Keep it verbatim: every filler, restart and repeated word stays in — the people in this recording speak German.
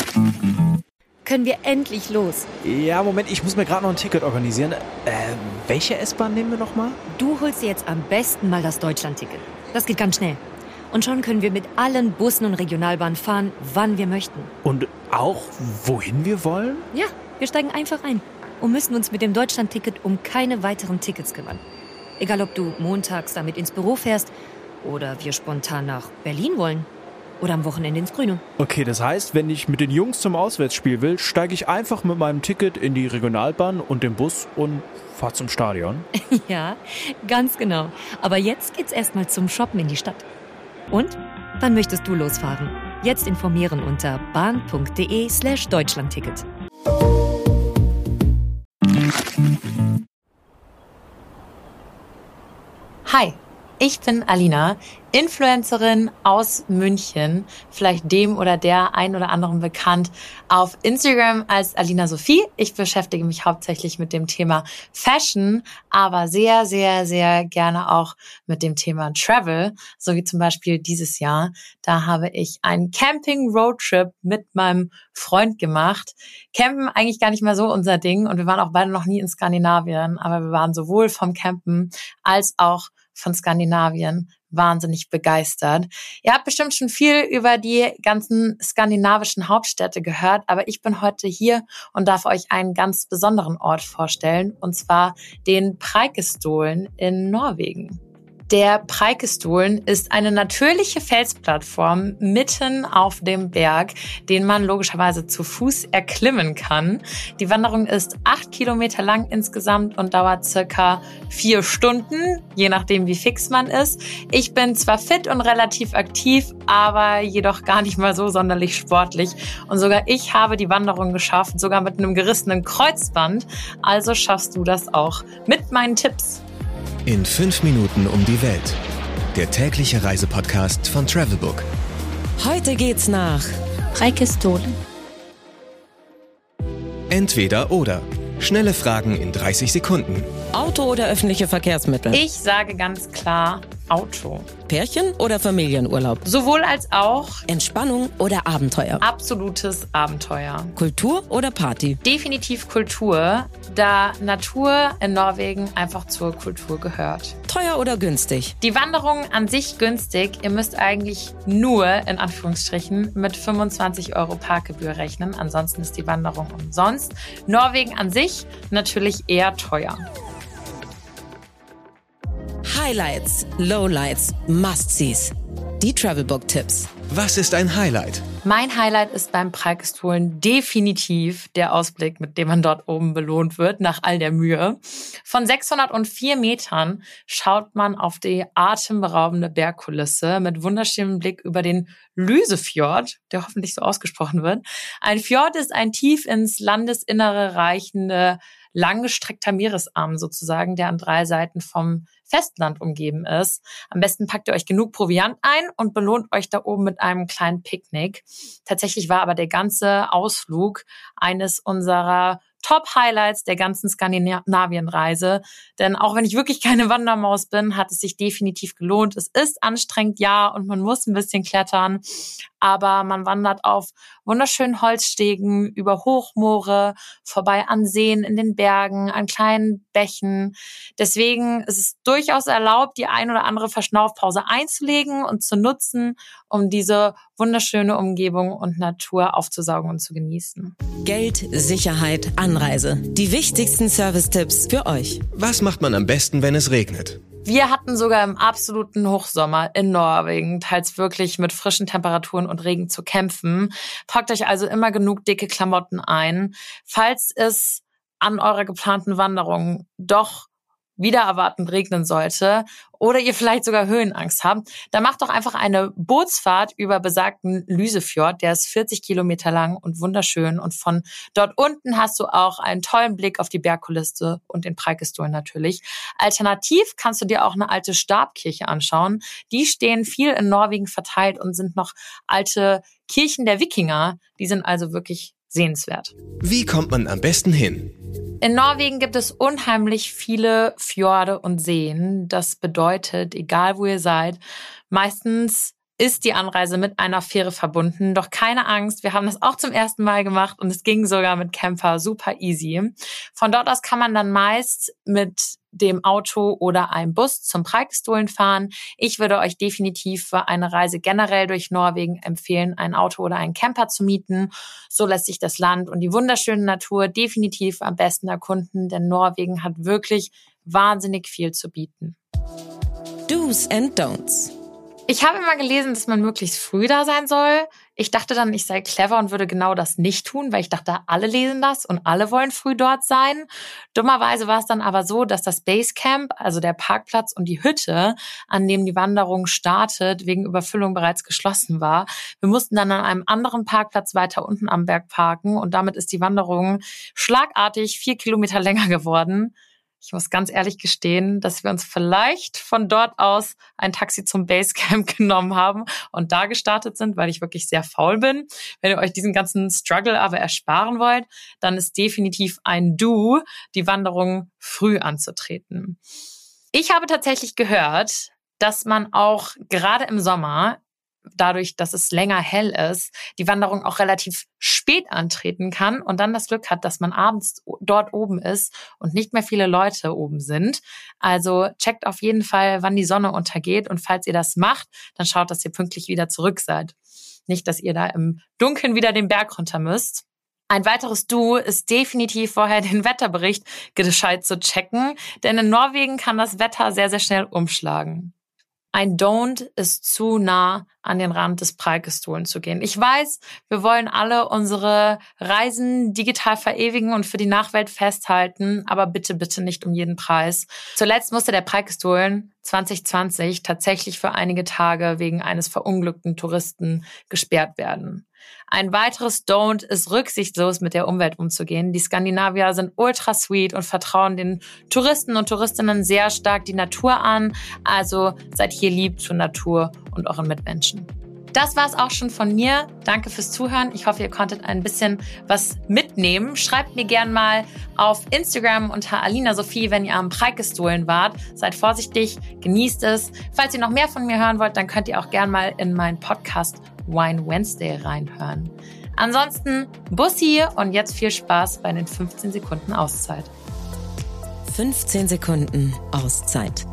Können wir endlich los? Ja, Moment, ich muss mir gerade noch ein Ticket organisieren. Äh, welche S-Bahn nehmen wir nochmal? Du holst dir jetzt am besten mal das Deutschland-Ticket. Das geht ganz schnell. Und schon können wir mit allen Bussen und Regionalbahnen fahren, wann wir möchten. Und auch, wohin wir wollen? Ja, wir steigen einfach ein und müssen uns mit dem Deutschland-Ticket um keine weiteren Tickets kümmern. Egal, ob du montags damit ins Büro fährst oder wir spontan nach Berlin wollen. Oder am Wochenende ins Grüne. Okay, das heißt, wenn ich mit den Jungs zum Auswärtsspiel will, steige ich einfach mit meinem Ticket in die Regionalbahn und den Bus und fahre zum Stadion. Ja, ganz genau. Aber jetzt geht's erstmal zum Shoppen in die Stadt. Und? Wann möchtest du losfahren? Jetzt informieren unter bahn.de slash Deutschlandticket. Hi, ich bin Alina, Influencerin aus München, vielleicht dem oder der ein oder anderen bekannt auf Instagram als Alina Sophie. Ich beschäftige mich hauptsächlich mit dem Thema Fashion, aber sehr, sehr, sehr gerne auch mit dem Thema Travel, so wie zum Beispiel dieses Jahr. Da habe ich einen Camping-Roadtrip mit meinem Freund gemacht. Campen eigentlich gar nicht mehr so unser Ding und wir waren auch beide noch nie in Skandinavien, aber wir waren sowohl vom Campen als auch von Skandinavien wahnsinnig begeistert. Ihr habt bestimmt schon viel über die ganzen skandinavischen Hauptstädte gehört, aber ich bin heute hier und darf euch einen ganz besonderen Ort vorstellen, und zwar den Preikestolen in Norwegen. Der Preikestolen ist eine natürliche Felsplattform mitten auf dem Berg, den man logischerweise zu Fuß erklimmen kann. Die Wanderung ist acht Kilometer lang insgesamt und dauert circa vier Stunden, je nachdem wie fix man ist. Ich bin zwar fit und relativ aktiv, aber jedoch gar nicht mal so sonderlich sportlich. Und sogar ich habe die Wanderung geschafft, sogar mit einem gerissenen Kreuzband. Also schaffst du das auch mit meinen Tipps. In fünf Minuten um die Welt. Der tägliche Reisepodcast von Travelbook. Heute geht's nach Preikestolen. Entweder oder. Schnelle Fragen in dreißig Sekunden. Auto oder öffentliche Verkehrsmittel? Ich sage ganz klar Auto. Pärchen oder Familienurlaub? Sowohl als auch Entspannung oder Abenteuer? absolutes Abenteuer. Kultur oder Party? Definitiv Kultur, da Natur in Norwegen einfach zur Kultur gehört. Teuer oder günstig? Die Wanderung an sich günstig. Ihr müsst eigentlich nur, in Anführungsstrichen, mit fünfundzwanzig Euro Parkgebühr rechnen. Ansonsten ist die Wanderung umsonst. Norwegen an sich natürlich eher teuer. Highlights, Lowlights, Must-Sees. Die Travelbook-Tipps. Was ist ein Highlight? Mein Highlight ist beim Preikestolen definitiv der Ausblick, mit dem man dort oben belohnt wird, nach all der Mühe. Von sechshundertvier Metern schaut man auf die atemberaubende Bergkulisse mit wunderschönem Blick über den Lysefjord, der hoffentlich so ausgesprochen wird. Ein Fjord ist ein tief ins Landesinnere reichende, langgestreckter Meeresarm sozusagen, der an drei Seiten vom Festland umgeben ist. Am besten packt ihr euch genug Proviant ein und belohnt euch da oben mit einem kleinen Picknick. Tatsächlich war aber der ganze Ausflug eines unserer Top-Highlights der ganzen Skandinavien-Reise. Denn auch wenn ich wirklich keine Wandermaus bin, hat es sich definitiv gelohnt. Es ist anstrengend, ja, und man muss ein bisschen klettern. Aber man wandert auf wunderschönen Holzstegen, über Hochmoore, vorbei an Seen in den Bergen, an kleinen Bächen. Deswegen ist es durchaus erlaubt, die ein oder andere Verschnaufpause einzulegen und zu nutzen, um diese wunderschöne Umgebung und Natur aufzusaugen und zu genießen. Geld, Sicherheit, Anreise. Die wichtigsten Service-Tipps für euch. Was macht man am besten, wenn es regnet? Wir hatten sogar im absoluten Hochsommer in Norwegen teils wirklich mit frischen Temperaturen und Regen zu kämpfen. Packt euch also immer genug dicke Klamotten ein. Falls es an eurer geplanten Wanderung doch wieder erwartend regnen sollte oder ihr vielleicht sogar Höhenangst habt, dann macht doch einfach eine Bootsfahrt über besagten Lysefjord. Der ist vierzig Kilometer lang und wunderschön. Und von dort unten hast du auch einen tollen Blick auf die Bergkulisse und den Preikestolen natürlich. Alternativ kannst du dir auch eine alte Stabkirche anschauen. Die stehen viel in Norwegen verteilt und sind noch alte Kirchen der Wikinger. Die sind also wirklich sehenswert. Wie kommt man am besten hin? In Norwegen gibt es unheimlich viele Fjorde und Seen. Das bedeutet, egal wo ihr seid, meistens ist die Anreise mit einer Fähre verbunden. Doch keine Angst, wir haben das auch zum ersten Mal gemacht und es ging sogar mit Camper super easy. Von dort aus kann man dann meist mit dem Auto oder einem Bus zum Preikestolen fahren. Ich würde euch definitiv für eine Reise generell durch Norwegen empfehlen, ein Auto oder einen Camper zu mieten. So lässt sich das Land und die wunderschöne Natur definitiv am besten erkunden, denn Norwegen hat wirklich wahnsinnig viel zu bieten. Do's and Don'ts. Ich habe immer gelesen, dass man möglichst früh da sein soll. Ich dachte dann, ich sei clever und würde genau das nicht tun, weil ich dachte, alle lesen das und alle wollen früh dort sein. Dummerweise war es dann aber so, dass das Basecamp, also der Parkplatz und die Hütte, an dem die Wanderung startet, wegen Überfüllung bereits geschlossen war. Wir mussten dann an einem anderen Parkplatz weiter unten am Berg parken und damit ist die Wanderung schlagartig vier Kilometer länger geworden. Ich muss ganz ehrlich gestehen, dass wir uns vielleicht von dort aus ein Taxi zum Basecamp genommen haben und da gestartet sind, weil ich wirklich sehr faul bin. Wenn ihr euch diesen ganzen Struggle aber ersparen wollt, dann ist definitiv ein Do, die Wanderung früh anzutreten. Ich habe tatsächlich gehört, dass man auch gerade im Sommer, dadurch, dass es länger hell ist, die Wanderung auch relativ spät antreten kann und dann das Glück hat, dass man abends dort oben ist und nicht mehr viele Leute oben sind. Also checkt auf jeden Fall, wann die Sonne untergeht und falls ihr das macht, dann schaut, dass ihr pünktlich wieder zurück seid. Nicht, dass ihr da im Dunkeln wieder den Berg runter müsst. Ein weiteres Do ist definitiv vorher den Wetterbericht gescheit zu checken, denn in Norwegen kann das Wetter sehr, sehr schnell umschlagen. Ein Don't ist zu nah an den Rand des Preikestolen zu gehen. Ich weiß, wir wollen alle unsere Reisen digital verewigen und für die Nachwelt festhalten, aber bitte, bitte nicht um jeden Preis. Zuletzt musste der Preikestolen zwanzig zwanzig tatsächlich für einige Tage wegen eines verunglückten Touristen gesperrt werden. Ein weiteres Don't ist rücksichtslos mit der Umwelt umzugehen. Die Skandinavier sind ultra sweet und vertrauen den Touristen und Touristinnen sehr stark die Natur an. Also seid hier lieb zur Natur und euren Mitmenschen. Das war's auch schon von mir. Danke fürs Zuhören. Ich hoffe, ihr konntet ein bisschen was mitnehmen. Schreibt mir gern mal auf Instagram unter Alina Sophie, wenn ihr am Preikestolen wart. Seid vorsichtig, genießt es. Falls ihr noch mehr von mir hören wollt, dann könnt ihr auch gern mal in meinen Podcast Wine Wednesday reinhören. Ansonsten Bussi und jetzt viel Spaß bei den fünfzehn Sekunden Auszeit. fünfzehn Sekunden Auszeit.